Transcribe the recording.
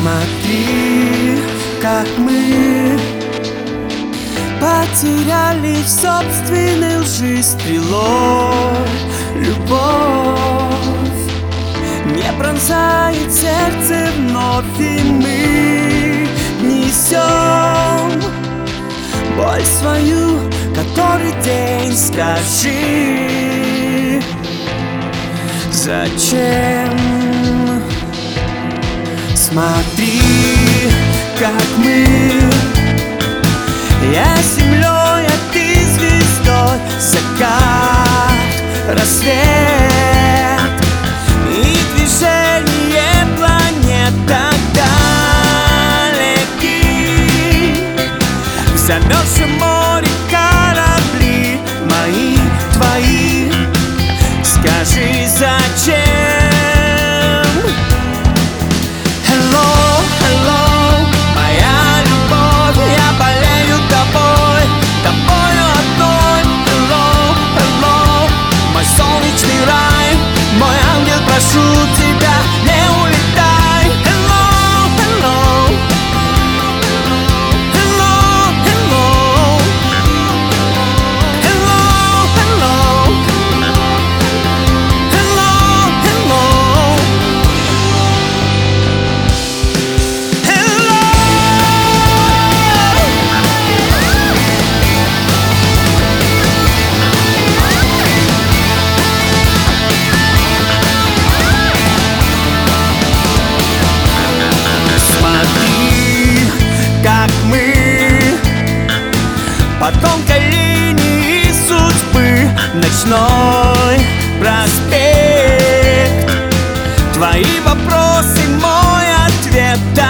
Смотри, как мы потеряли в собственной лжи стрелой. Любовь не пронзает сердце вновь, и мы несем боль свою который день. Скажи, зачем? Смотри, как мы, я землей, а ты звездой. Закат, рассвет и движение планет так далеки. В замерзшем море корабли мои, твои. Скажи, зачем? Прошу тебя, не улетай. Hello, hello. Hello, hello. Hello, hello. Hello, hello. По тонкой линии судьбы ночной проспект. Твои вопросы, мой ответ.